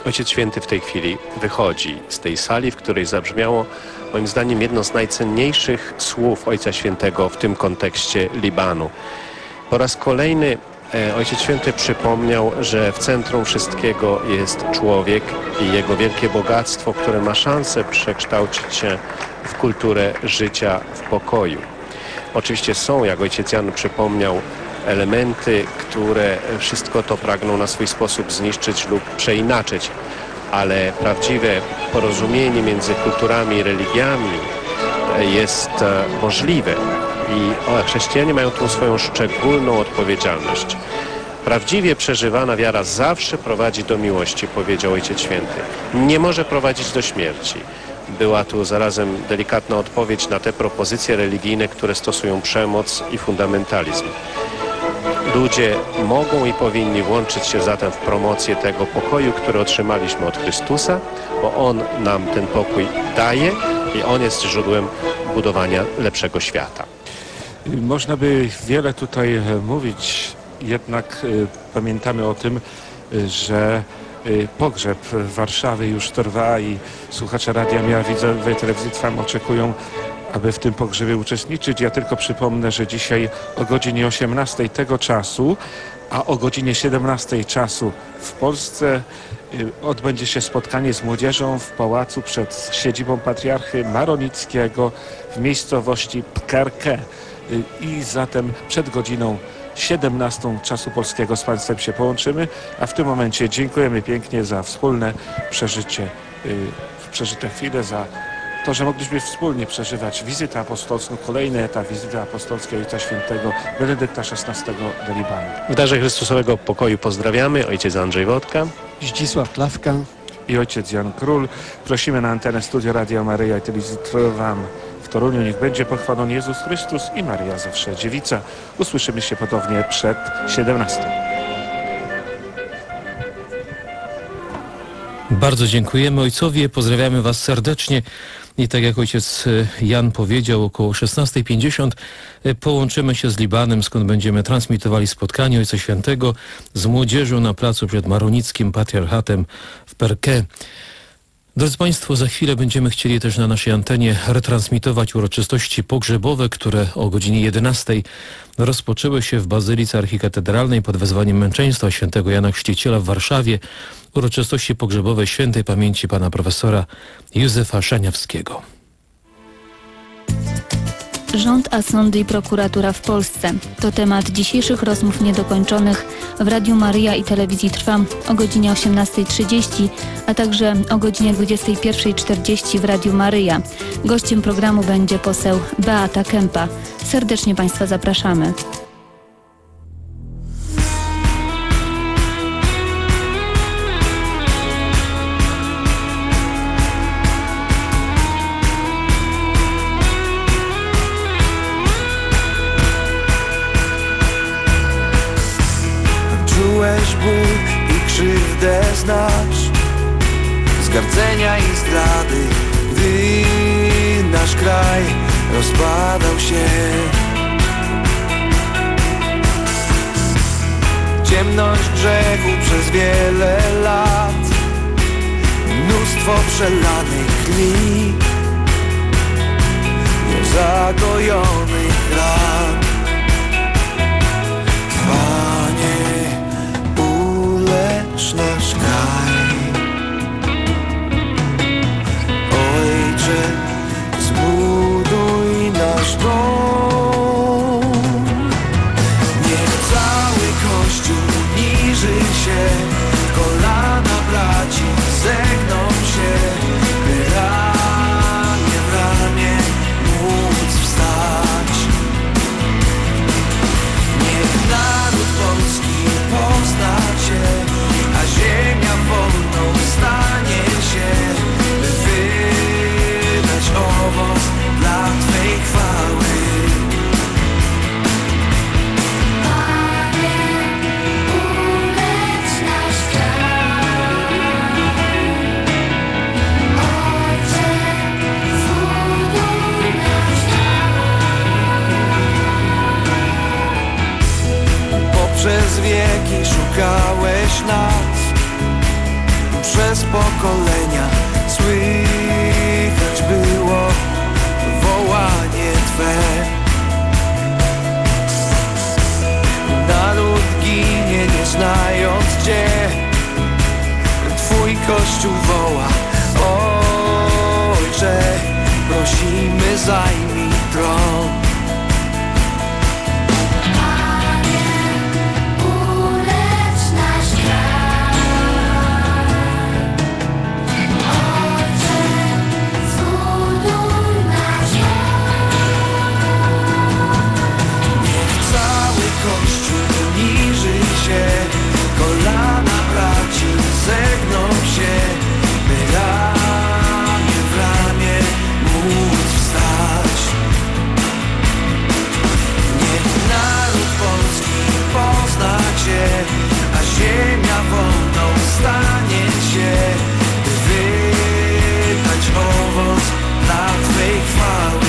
Ojciec Święty w tej chwili wychodzi z tej sali, w której zabrzmiało moim zdaniem jedno z najcenniejszych słów Ojca Świętego w tym kontekście Libanu. Po raz kolejny Ojciec Święty przypomniał, że w centrum wszystkiego jest człowiek i jego wielkie bogactwo, które ma szansę przekształcić się w kulturę życia w pokoju. Oczywiście są, jak ojciec Jan przypomniał, elementy, które wszystko to pragną na swój sposób zniszczyć lub przeinaczyć, ale prawdziwe porozumienie między kulturami i religiami jest możliwe i chrześcijanie mają tu swoją szczególną odpowiedzialność. Prawdziwie przeżywana wiara zawsze prowadzi do miłości, powiedział Ojciec Święty. Nie może prowadzić do śmierci. Była tu zarazem delikatna odpowiedź na te propozycje religijne, które stosują przemoc i fundamentalizm. Ludzie mogą i powinni włączyć się zatem w promocję tego pokoju, który otrzymaliśmy od Chrystusa, bo On nam ten pokój daje i On jest źródłem budowania lepszego świata. Można by wiele tutaj mówić, jednak pamiętamy o tym, że pogrzeb w Warszawie już trwa i słuchacze Radia Miara Widzowej Telewizji Trwam oczekują, aby w tym pogrzebie uczestniczyć. Ja tylko przypomnę, że dzisiaj o godzinie 18 tego czasu, a o godzinie 17 czasu w Polsce odbędzie się spotkanie z młodzieżą w pałacu przed siedzibą patriarchy Maronickiego w miejscowości Pkerke. I zatem przed godziną 17 czasu polskiego z Państwem się połączymy, a w tym momencie dziękujemy pięknie za wspólne przeżyte chwile, za to, że mogliśmy wspólnie przeżywać wizytę apostolską, kolejny etap wizyty apostolskiej Ojca Świętego Benedykta XVI do Libanu. W darze Chrystusowego pokoju pozdrawiamy ojciec Andrzej Wodka, Zdzisław Klawka i ojciec Jan Król. Prosimy na antenę Studia Radia Maryja i Telewizji Trwam w Toruniu. Niech będzie pochwalony Jezus Chrystus i Maryja zawsze Dziewica. Usłyszymy się ponownie przed 17. Bardzo dziękujemy ojcowie, pozdrawiamy Was serdecznie i tak jak ojciec Jan powiedział, około 16:50 połączymy się z Libanem, skąd będziemy transmitowali spotkanie Ojca Świętego z młodzieżą na placu przed Maronickim Patriarchatem w Perke. Drodzy Państwo, za chwilę będziemy chcieli też na naszej antenie retransmitować uroczystości pogrzebowe, które o godzinie 11 rozpoczęły się w Bazylice Archikatedralnej pod wezwaniem męczeństwa świętego Jana Chrzciciela w Warszawie. Uroczystości pogrzebowe świętej pamięci pana profesora Józefa Szaniawskiego. Rząd, a sądy i prokuratura w Polsce. To temat dzisiejszych rozmów niedokończonych w Radiu Maryja i Telewizji Trwam o godzinie 18:30, a także o godzinie 21:40 w Radiu Maryja. Gościem programu będzie poseł Beata Kępa. Serdecznie Państwa zapraszamy. Ból i krzywdę znasz, zgardzenia i zdrady, gdy nasz kraj rozpadał się. Ciemność grzechu przez wiele lat, mnóstwo przelanej krwi, niezagojonych ran. Nasz kraj, Ojcze, zbuduj nasz dom. Niech cały Kościół uniży się, kolana braci zegną się, by pokolenia słychać było wołanie Twe. Naród ginie, nie znając gdzie. Twój Kościół woła: Ojcze, prosimy, zajmij tron. Kolana braci zegną się, by ramię w ramię móc wstać. Niech naród polski pozna Cię, a ziemia wolną stanie się, by wydać owoc dla Twej chwały.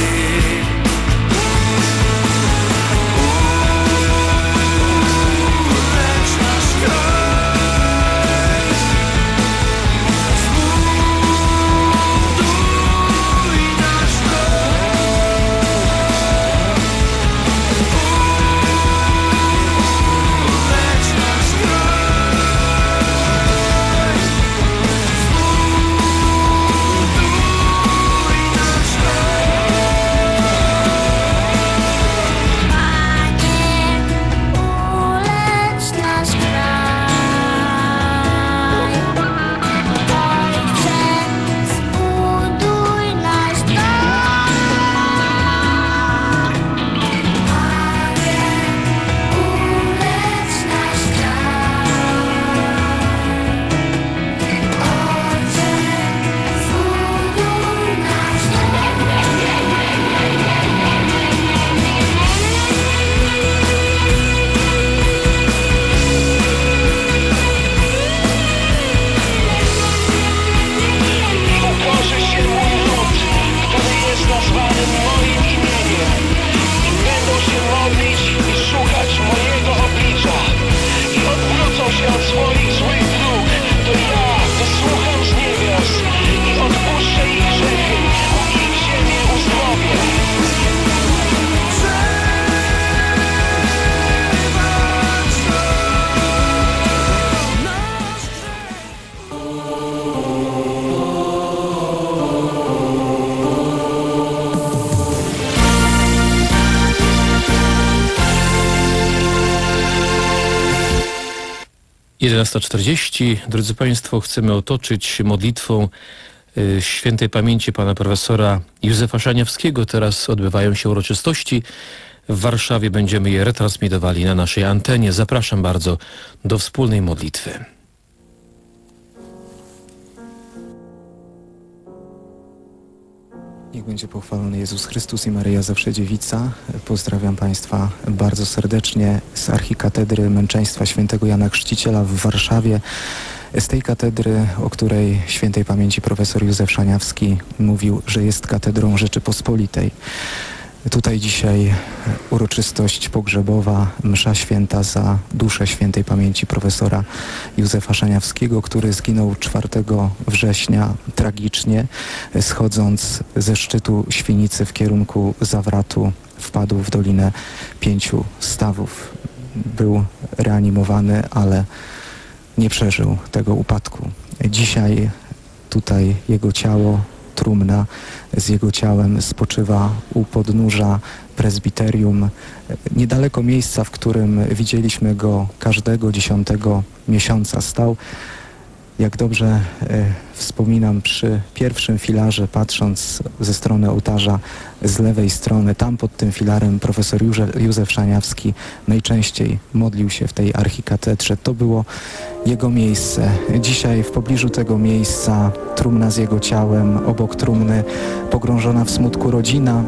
Drodzy Państwo, chcemy otoczyć modlitwą świętej pamięci pana profesora Józefa Szaniawskiego. Teraz odbywają się uroczystości. W Warszawie będziemy je retransmitowali na naszej antenie. Zapraszam bardzo do wspólnej modlitwy. Niech będzie pochwalony Jezus Chrystus i Maryja Zawsze Dziewica. Pozdrawiam Państwa bardzo serdecznie z Archikatedry Męczeństwa Świętego Jana Chrzciciela w Warszawie. Z tej katedry, o której świętej pamięci profesor Józef Szaniawski mówił, że jest katedrą Rzeczypospolitej. Tutaj dzisiaj uroczystość pogrzebowa, msza święta za duszę świętej pamięci profesora Józefa Szaniawskiego, który zginął 4 września tragicznie, schodząc ze szczytu Świnicy w kierunku Zawratu, wpadł w Dolinę 5 Stawów. Był reanimowany, ale nie przeżył tego upadku. Dzisiaj tutaj jego ciało, trumna z jego ciałem spoczywa u podnóża prezbiterium, niedaleko miejsca, w którym widzieliśmy go każdego 10 miesiąca. Stał, jak dobrze wspominam, przy pierwszym filarze, patrząc ze strony ołtarza z lewej strony. Tam pod tym filarem profesor Józef Szaniawski najczęściej modlił się w tej archikatedrze. To było jego miejsce. Dzisiaj w pobliżu tego miejsca trumna z jego ciałem, obok trumny pogrążona w smutku rodzina,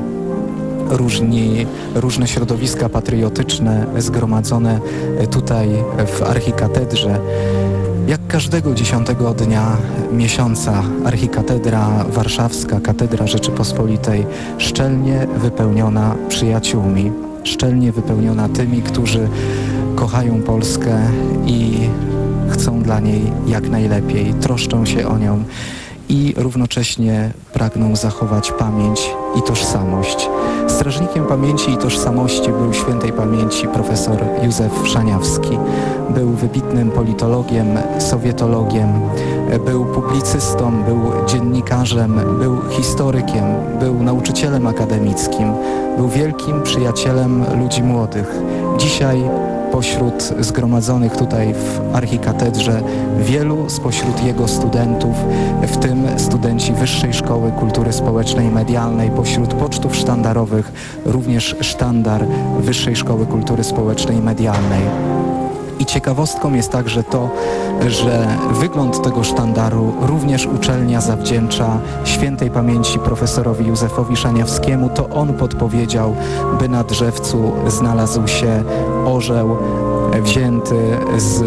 różne środowiska patriotyczne zgromadzone tutaj w archikatedrze. Jak każdego 10 dnia miesiąca archikatedra warszawska, katedra Rzeczypospolitej, szczelnie wypełniona przyjaciółmi, szczelnie wypełniona tymi, którzy kochają Polskę i chcą dla niej jak najlepiej, troszczą się o nią i równocześnie pragną zachować pamięć i tożsamość. Strażnikiem pamięci i tożsamości był świętej pamięci profesor Józef Szaniawski. Był wybitnym politologiem, sowietologiem, był publicystą, był dziennikarzem, był historykiem, był nauczycielem akademickim, był wielkim przyjacielem ludzi młodych. Dzisiaj pośród zgromadzonych tutaj w archikatedrze wielu spośród jego studentów, w tym studenci Wyższej Szkoły Kultury Społecznej i Medialnej, pośród pocztów sztandarowych również sztandar Wyższej Szkoły Kultury Społecznej i Medialnej. I ciekawostką jest także to, że wygląd tego sztandaru również uczelnia zawdzięcza świętej pamięci profesorowi Józefowi Szaniawskiemu. To on podpowiedział, by na drzewcu znalazł się orzeł wzięty z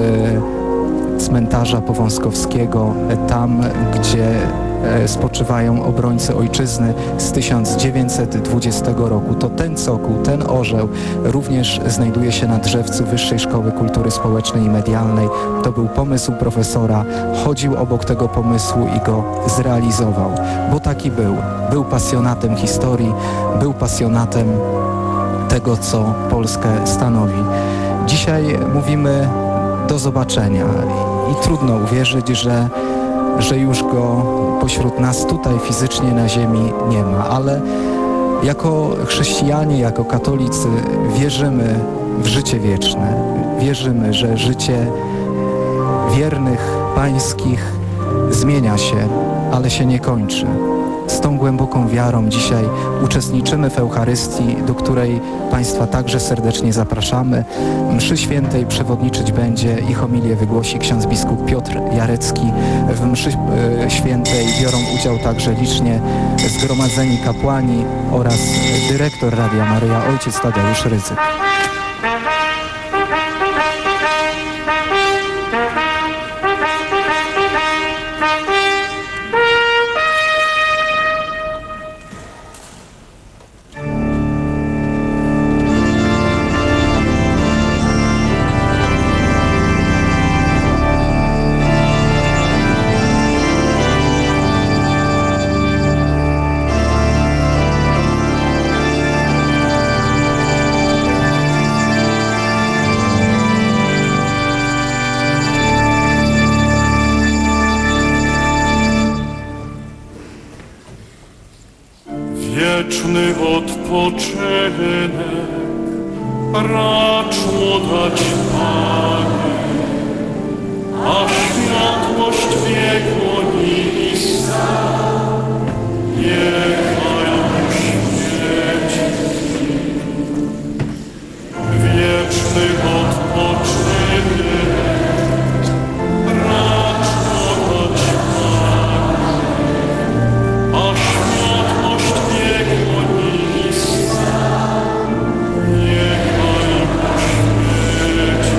cmentarza Powązkowskiego, tam gdzie spoczywają obrońcy ojczyzny z 1920 roku. To ten cokół, ten orzeł również znajduje się na drzewcu Wyższej Szkoły Kultury Społecznej i Medialnej. To był pomysł profesora, chodził obok tego pomysłu i go zrealizował, bo taki był. Był pasjonatem historii, był pasjonatem tego, co Polskę stanowi. Dzisiaj mówimy do zobaczenia i trudno uwierzyć, że już go pośród nas tutaj fizycznie na ziemi nie ma, ale jako chrześcijanie, jako katolicy wierzymy w życie wieczne. Wierzymy, że życie wiernych, pańskich zmienia się, ale się nie kończy. Z tą głęboką wiarą dzisiaj uczestniczymy w Eucharystii, do której Państwa także serdecznie zapraszamy. Mszy świętej przewodniczyć będzie i homilię wygłosi ksiądz biskup Piotr Jarecki. W mszy świętej biorą udział także licznie zgromadzeni kapłani oraz dyrektor Radia Maryja, ojciec Tadeusz Rydzyk. Wieczny odpoczynek racz mu dać, Panie, a światłość wiekuista niechaj mu świeci. Wieczny odpoczynek racz mu dać, Panie, a światłość wiekuista niechaj mu świeci.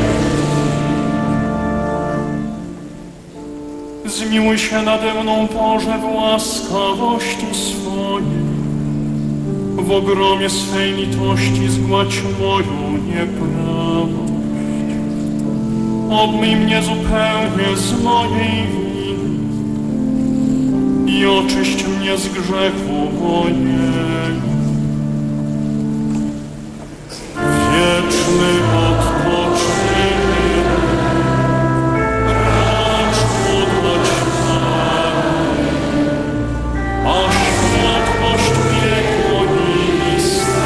Zmiłuj się nade mną, Boże, w łaskawości swojej. W ogromie swej litości zgładź moją nieprawość. Obmyj mnie zupełnie z mojej winy i oczyść mnie z grzechu mojego. Wieczny odpoczynek racz mu dać, Panie, a światłość wiekuista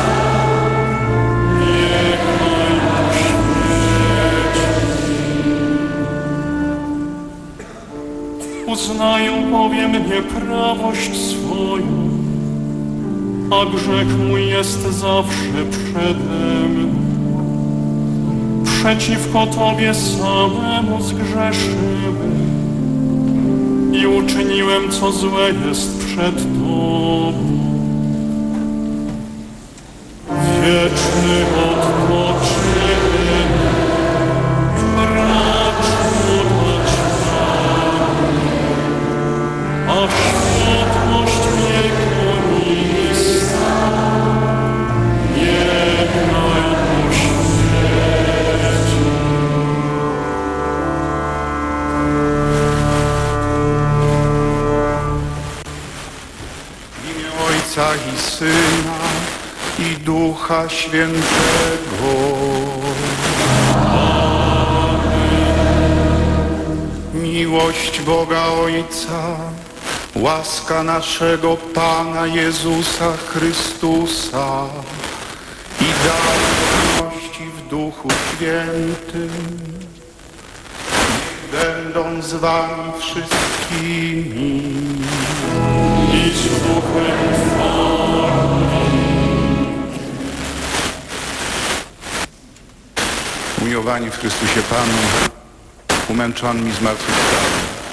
niechaj mu świeci. Uznaję bowiem nieprawość swoją, a grzech mój jest zawsze przede mną. Przeciwko Tobie samemu zgrzeszyłem i uczyniłem, co złe jest przed Tobą. Wieczny odpoczynek racz mu dać, Panie, a światłość wiekuista niechaj mu świeci. i Ducha Świętego. Miłość Boga Ojca, łaska naszego Pana Jezusa Chrystusa i dar miłości w Duchu Świętym niech będą z wami wszystkimi i z Duchem umiłowani w Chrystusie Panu, umęczonymi zmartwychwstałym.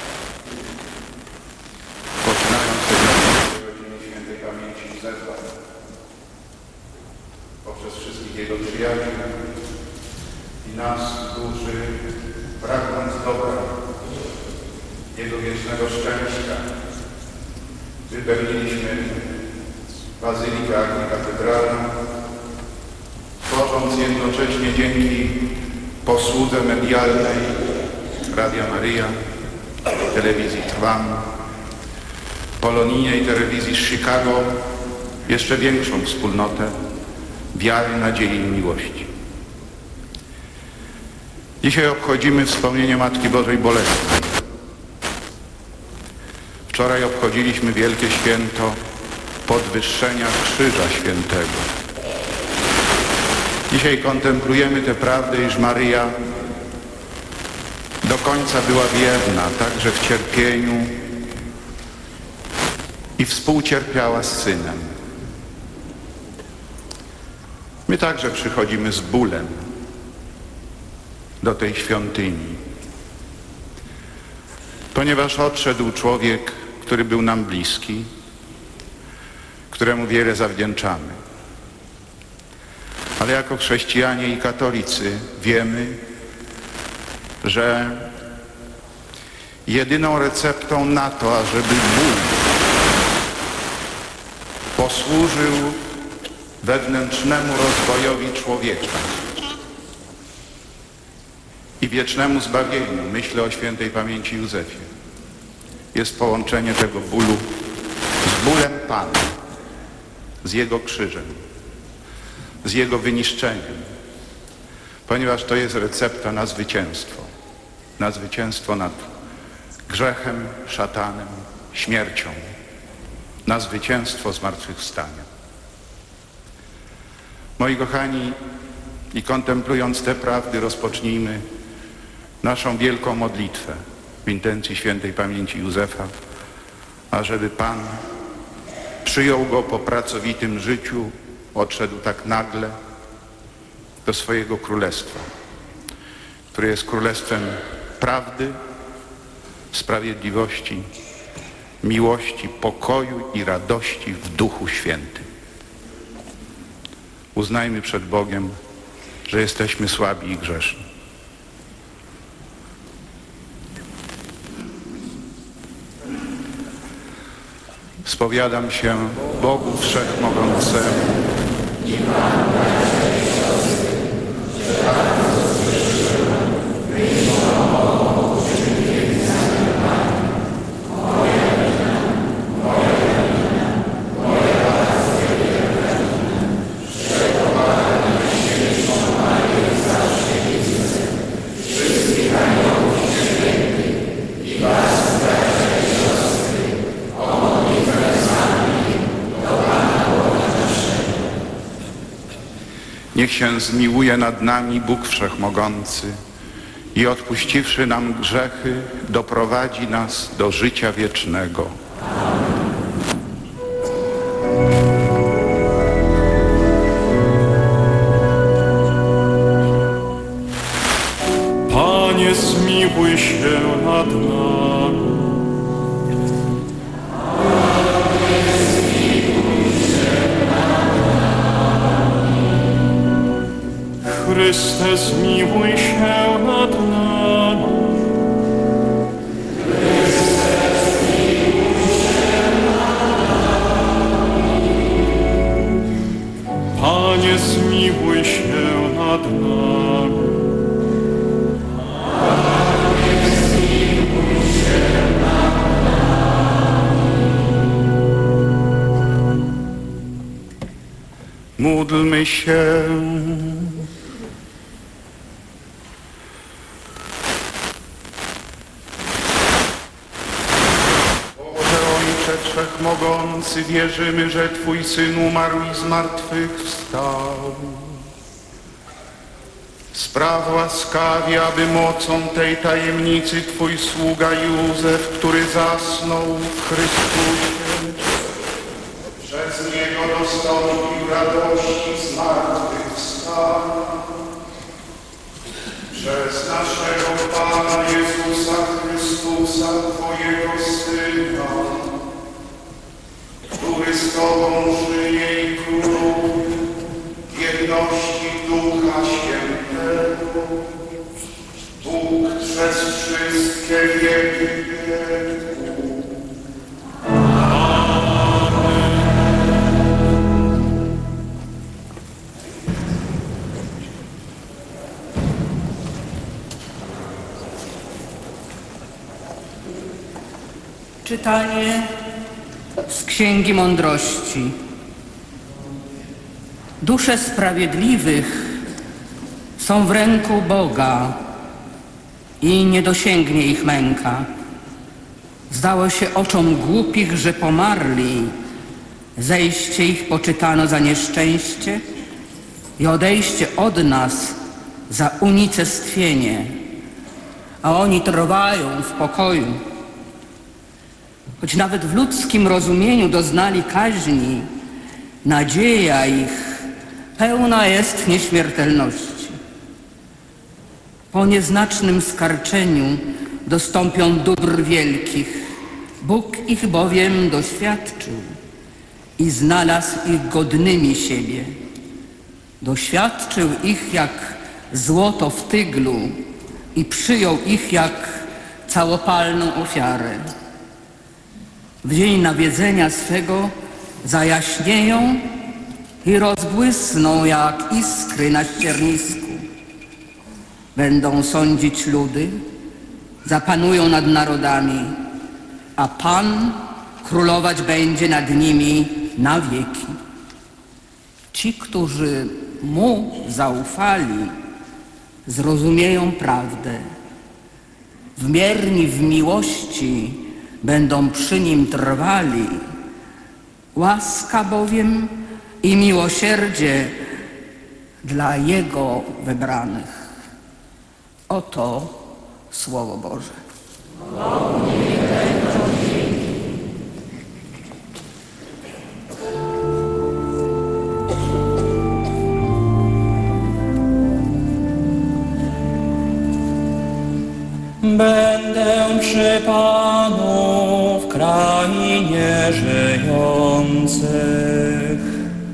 Poczynając te godziny świętej pamięci Józefa, poprzez wszystkich jego przyjaciół i nas, którzy pragnąc dobra, jego wiecznego szczęścia, wypełniliśmy bazylikę archikatedralną, tworząc jednocześnie dzięki posłudze medialnej Radia Maryja, telewizji Trwam, polonijnej telewizji z Chicago jeszcze większą wspólnotę wiary, nadziei i miłości. Dzisiaj obchodzimy wspomnienie Matki Bożej Bolesnej. Wczoraj obchodziliśmy wielkie święto podwyższenia Krzyża Świętego. Dzisiaj kontemplujemy tę prawdę, iż Maryja do końca była wierna, także w cierpieniu i współcierpiała z Synem. My także przychodzimy z bólem do tej świątyni, ponieważ odszedł człowiek, który był nam bliski, któremu wiele zawdzięczamy. Ale jako chrześcijanie i katolicy wiemy, że jedyną receptą na to, ażeby Bóg posłużył wewnętrznemu rozwojowi człowieka i wiecznemu zbawieniu, myślę o świętej pamięci Józefie, jest połączenie tego bólu z bólem Pana, z Jego krzyżem, z Jego wyniszczeniem, ponieważ to jest recepta na zwycięstwo nad grzechem, szatanem, śmiercią, na zwycięstwo zmartwychwstania. Moi kochani, i kontemplując te prawdy, rozpocznijmy naszą wielką modlitwę w intencji świętej pamięci Józefa, ażeby Pan przyjął go po pracowitym życiu, odszedł tak nagle do swojego królestwa, które jest królestwem prawdy, sprawiedliwości, miłości, pokoju i radości w Duchu Świętym. Uznajmy przed Bogiem, że jesteśmy słabi i grzeszni. Spowiadam się Bogu Wszechmogącemu i Panu bracia i siostry, że bardzo zgrzeszyłem, mimo Bogu uczynkiem zaniedbania. Moja wina, moja bardzo wielka wina. Przechowana na świętą Maryję zawsze widzę, wszystkich aniołów świętych i was, bracia i siostry, o modlitwę z nami do Pana Boga naszego. Niech się zmiłuje nad nami Bóg Wszechmogący i odpuściwszy nam grzechy, doprowadzi nas do życia wiecznego. Panie, zmiłuj się nad nami. Chryste, zmiłuj się nad nami. Chryste, zmiłuj się nad nami. Panie, zmiłuj się nad nami. Panie, zmiłuj się nad nami. Módlmy się. Boże Ojcze Wszechmogący, wierzymy, że Twój Syn umarł i zmartwychwstał. Spraw łaskawie, aby mocą tej tajemnicy Twój sługa Józef, który zasnął w Chrystusie, przez Niego dostąpił radości zmartwychwstania. Przez naszego Pana Jezusa Chrystusa, Twojego Syna, który z Tobą żyje i króluje w jedności Ducha Świętego, Bóg przez wszystkie wieki wieków. Czytanie z Księgi Mądrości. Dusze sprawiedliwych są w ręku Boga i nie dosięgnie ich męka. Zdało się oczom głupich, że pomarli, zejście ich poczytano za nieszczęście i odejście od nas za unicestwienie, a oni trwają w pokoju. Choć nawet w ludzkim rozumieniu doznali kaźni, nadzieja ich pełna jest nieśmiertelności. Po nieznacznym skarczeniu dostąpią dóbr wielkich. Bóg ich bowiem doświadczył i znalazł ich godnymi siebie. Doświadczył ich jak złoto w tyglu i przyjął ich jak całopalną ofiarę. W dzień nawiedzenia swego zajaśnieją i rozbłysną jak iskry na ściernisku. Będą sądzić ludy, zapanują nad narodami, a Pan królować będzie nad nimi na wieki. Ci, którzy Mu zaufali, zrozumieją prawdę. Wmierni w miłości będą przy Nim trwali. Łaska bowiem i miłosierdzie dla Jego wybranych. Oto Słowo Boże. Będę przy Panu w krainie żyjących.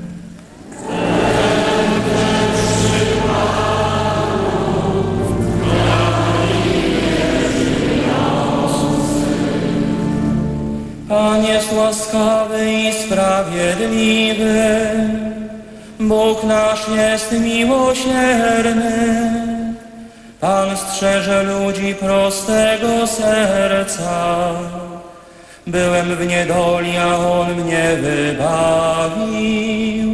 Pan jest łaskawy i sprawiedliwy, Bóg nasz jest miłosierny. Pan strzeże ludzi prostego serca. Byłem w niedoli, a On mnie wybawił.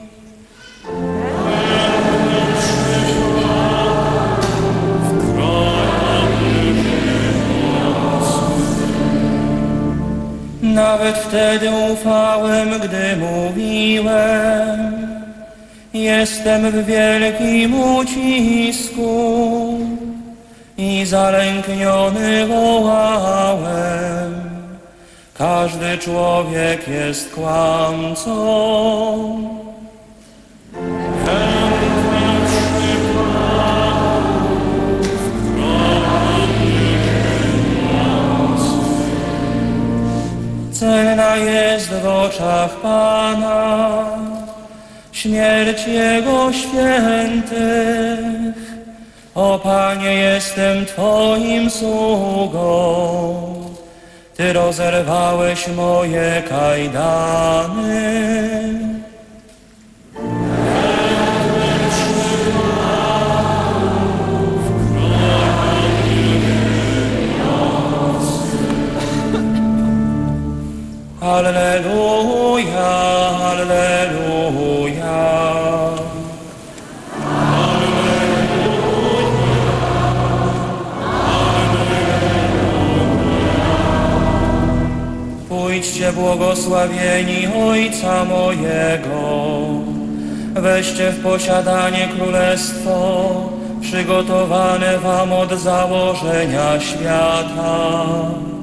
Nawet wtedy ufałem, gdy mówiłem, jestem w wielkim ucisku i zalękniony wołałem. Każdy człowiek jest kłamcą. Cenna jest w oczach Pana śmierć Jego świętych. O Panie, jestem Twoim sługą. Ty rozerwałeś moje kajdany. Alleluja, alleluja. Bądźcie błogosławieni Ojca mojego. Weźcie w posiadanie królestwo przygotowane wam od założenia świata.